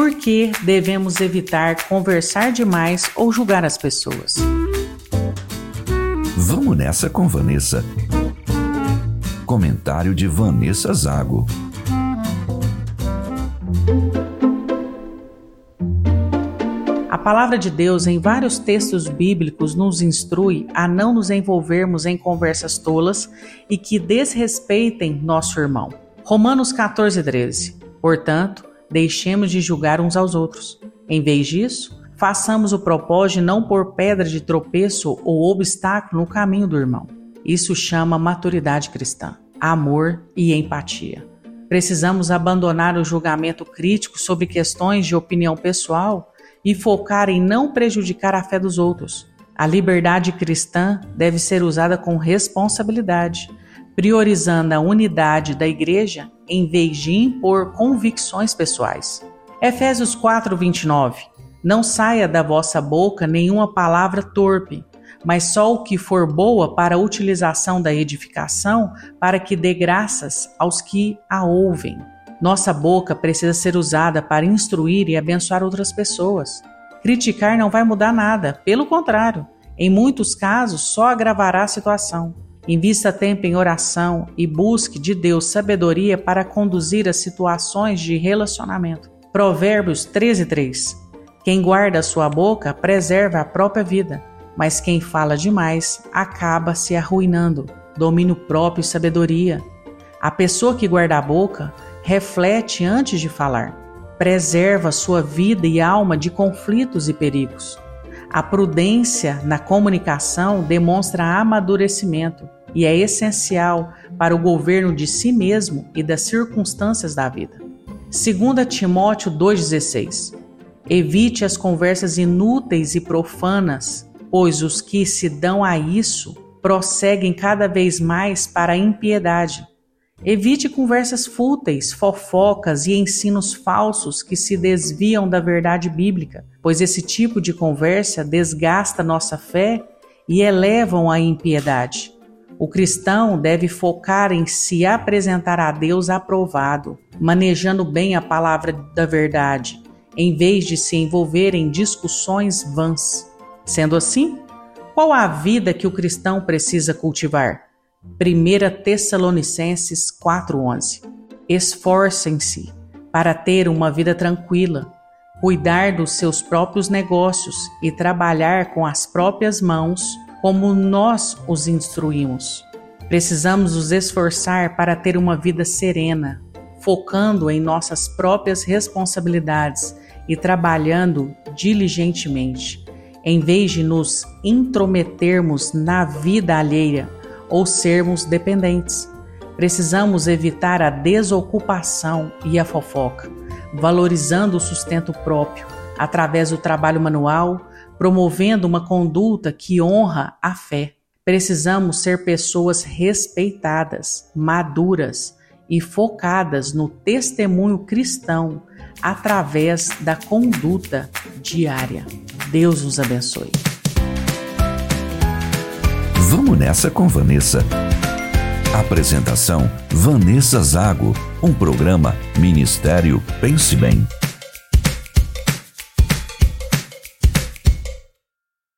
Por que devemos evitar conversar demais ou julgar as pessoas? Vamos nessa com Vanessa. Comentário de Vanessa Zago. A palavra de Deus, em vários textos bíblicos, nos instrui a não nos envolvermos em conversas tolas e que desrespeitem nosso irmão. Romanos 14:13. Portanto, deixemos de julgar uns aos outros. Em vez disso, façamos o propósito de não pôr pedra de tropeço ou obstáculo no caminho do irmão. Isso chama maturidade cristã, amor e empatia. Precisamos abandonar o julgamento crítico sobre questões de opinião pessoal e focar em não prejudicar a fé dos outros. A liberdade cristã deve ser usada com responsabilidade, priorizando a unidade da igreja em vez de impor convicções pessoais. Efésios 4:29. Não saia da vossa boca nenhuma palavra torpe, mas só o que for boa para a utilização da edificação, para que dê graças aos que a ouvem. Nossa boca precisa ser usada para instruir e abençoar outras pessoas. Criticar não vai mudar nada, pelo contrário, em muitos casos só agravará a situação. Invista tempo em oração e busque de Deus sabedoria para conduzir as situações de relacionamento. Provérbios 13:3. Quem guarda a sua boca preserva a própria vida, mas quem fala demais acaba se arruinando. Domínio próprio e sabedoria. A pessoa que guarda a boca reflete antes de falar. Preserva sua vida e alma de conflitos e perigos. A prudência na comunicação demonstra amadurecimento e é essencial para o governo de si mesmo e das circunstâncias da vida. 2 Timóteo 2,16. Evite as conversas inúteis e profanas, pois os que se dão a isso prosseguem cada vez mais para a impiedade. Evite conversas fúteis, fofocas e ensinos falsos que se desviam da verdade bíblica, pois esse tipo de conversa desgasta nossa fé e elevam a impiedade. O cristão deve focar em se apresentar a Deus aprovado, manejando bem a palavra da verdade, em vez de se envolver em discussões vãs. Sendo assim, qual a vida que o cristão precisa cultivar? 1 Tessalonicenses 4:11. Esforcem-se para ter uma vida tranquila, cuidar dos seus próprios negócios e trabalhar com as próprias mãos, como nós os instruímos. Precisamos nos esforçar para ter uma vida serena, focando em nossas próprias responsabilidades e trabalhando diligentemente, em vez de nos intrometermos na vida alheia ou sermos dependentes. Precisamos evitar a desocupação e a fofoca, valorizando o sustento próprio, através do trabalho manual, promovendo uma conduta que honra a fé. Precisamos ser pessoas respeitadas, maduras e focadas no testemunho cristão através da conduta diária. Deus os abençoe. Vamos nessa com Vanessa. Apresentação: Vanessa Zago. Um programa Ministério Pense Bem.